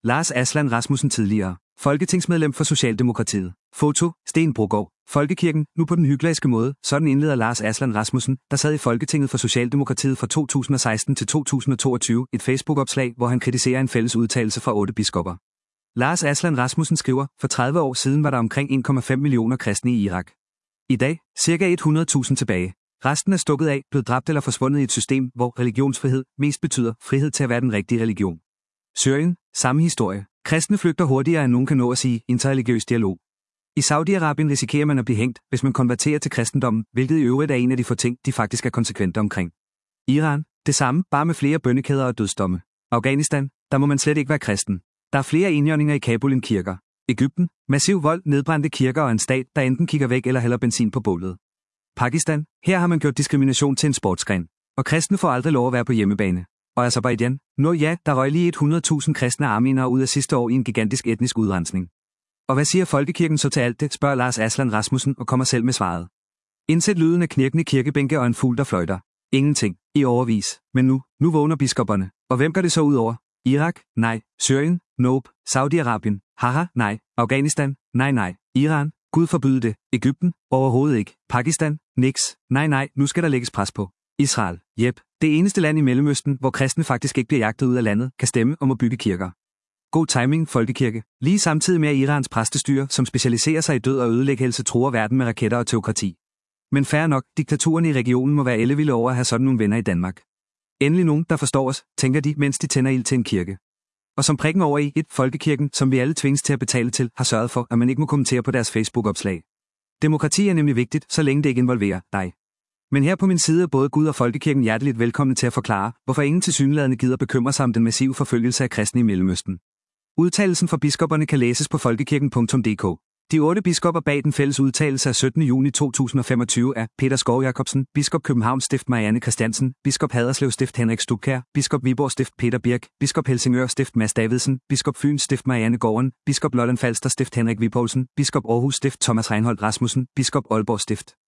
Lars Aslan Rasmussen tidligere. Folketingsmedlem for Socialdemokratiet. Foto, Sten Brogaard. Folkekirken, nu på den hykleriske måde. Sådan indleder Lars Aslan Rasmussen, der sad i Folketinget for Socialdemokratiet fra 2016 til 2022, et Facebook-opslag, hvor han kritiserer en fælles udtalelse fra 8 biskopper. Lars Aslan Rasmussen skriver, for 30 år siden var der omkring 1,5 millioner kristne i Irak. I dag, ca. 100.000 tilbage. Resten er stukket af, blevet dræbt eller forsvundet i et system, hvor religionsfrihed mest betyder frihed til at være den rigtige religion. Syrien, samme historie. Kristne flygter hurtigere end nogen kan nå at sige interreligiøs dialog. I Saudi-Arabien risikerer man at blive hængt, hvis man konverterer til kristendommen, hvilket i øvrigt er en af de få ting, de faktisk er konsekvente omkring. Iran, det samme, bare med flere bønnekæder og dødsdomme. Afghanistan, der må man slet ikke være kristen. Der er flere indjørninger i Kabul end kirker. Egypten, massiv vold, nedbrændte kirker og en stat, der enten kigger væk eller hælder benzin på bålet. Pakistan, her har man gjort diskrimination til en sportsgren. Og kristne får aldrig lov at være på hjemmebane. Og Aserbajdsjan, ja, der røg lige 100.000 kristne armenere ud af sidste år i en gigantisk etnisk udrensning. Og hvad siger folkekirken så til alt det, spørger Lars Aslan Rasmussen og kommer selv med svaret. Indsæt lyden af knirkende kirkebænke og en fugl, der fløjter. Ingenting. I overvis. Men nu vågner biskopperne. Og hvem går det så ud over? Irak? Nej. Syrien? Nope. Saudi-Arabien? Haha, nej. Afghanistan? Nej. Iran? Gud forbyde det. Egypten? Overhovedet ikke. Pakistan? Niks. Nej, nu skal der lægges pres på. Israel? Jep. Det eneste land i Mellemøsten, hvor kristne faktisk ikke bliver jagtet ud af landet, kan stemme om at bygge kirker. God timing, folkekirke. Lige samtidig med at Irans præstestyre, som specialiserer sig i død og ødelæggelse, truer verden med raketter og teokrati. Men fair nok, diktaturen i regionen må være ellevilde over at have sådan nogle venner i Danmark. Endelig nogen, der forstår os, tænker de, mens de tænder ild til en kirke. Og som prikken over i folkekirken, som vi alle tvinges til at betale til, har sørget for, at man ikke må kommentere på deres Facebook-opslag. Demokrati er nemlig vigtigt, så længe det ikke involverer dig. Men her på min side er både Gud og folkekirken hjerteligt velkomne til at forklare, hvorfor ingen tilsyneladende gider bekymre sig om den massive forfølgelse af kristne i Mellemøsten. Udtalelsen fra biskopperne kan læses på folkekirken.dk. De 8 biskopper bag den fælles udtalelse af 17. juni 2025 er Peter Skov Jacobsen, biskop Københavns Stift Marianne Christiansen, biskop Haderslev Stift Henrik Stubkjær, biskop Viborg Stift Peter Birk, biskop Helsingør Stift Mads Davidsen, biskop Fyns Stift Marianne Gården, biskop Lolland Falster Stift Henrik Vipoulsen, biskop Aarhus Stift Thomas Reinholdt Rasmussen, biskop Aalborg Stift